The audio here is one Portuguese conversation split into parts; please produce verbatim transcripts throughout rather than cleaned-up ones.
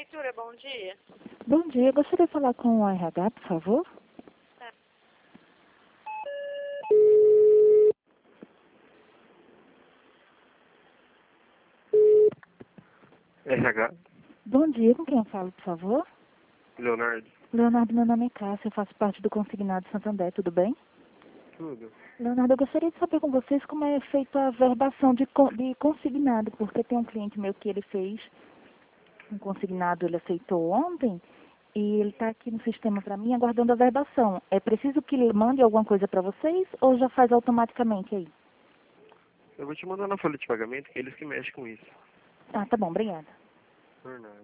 Prefeitura, bom dia. Bom dia, gostaria de falar com o R H, por favor. Tá. R H, Bom dia, com quem eu falo, por favor? Leonardo. Leonardo, meu nome é Cássia, eu faço parte do Consignado Santander, tudo bem? Tudo. Leonardo, eu gostaria de saber com vocês como é feita a verbação de, con- de consignado, porque tem um cliente meu que ele fez um consignado, ele aceitou ontem, e ele está aqui no sistema para mim aguardando a verbação. É preciso que ele mande alguma coisa para vocês ou já faz automaticamente aí? Eu vou te mandar na folha de pagamento, que é eles que mexem com isso. Ah, tá bom, obrigada. Por nada.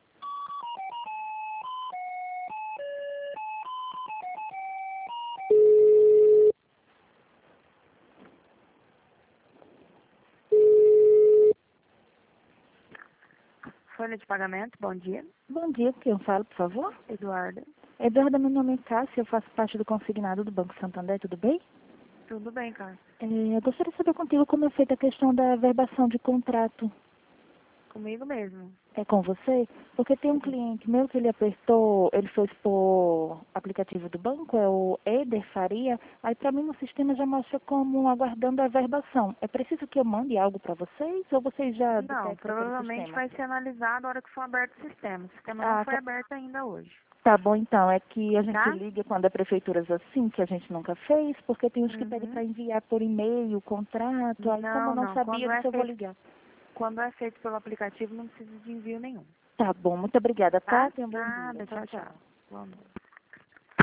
Folha de pagamento, bom dia. Bom dia, com quem eu falo, por favor? Eduardo. Eduardo, meu nome é Cássia, eu faço parte do Consignado do Banco Santander, tudo bem? Tudo bem, cara? É, eu gostaria de saber contigo como é feita a questão da verbação de contrato. Comigo mesmo. É com você? Porque tem um cliente meu que ele apertou, ele foi por aplicativo do banco, é o Eder Faria, aí para mim no sistema já mostra como aguardando a verbação. É preciso que eu mande algo para vocês ou vocês já Não, detectam pelo provavelmente sistema? vai ser analisado na hora que for aberto o sistema. O sistema Ah, não foi tá. aberto ainda hoje. Tá bom, então, é que a gente Tá? liga quando é prefeituras assim, que a gente nunca fez, porque tem uns que pedem Uhum. para enviar por e-mail, contrato, aí como eu Não, não não. sabia, Quando eu é disse eu vou feito, ligar. quando é feito pelo aplicativo, não precisa de envio nenhum. Tá bom, muito obrigada, tá? Tá? Tenha um bom dia. Nada, Tchau, tchau, tchau. tchau. Bom dia.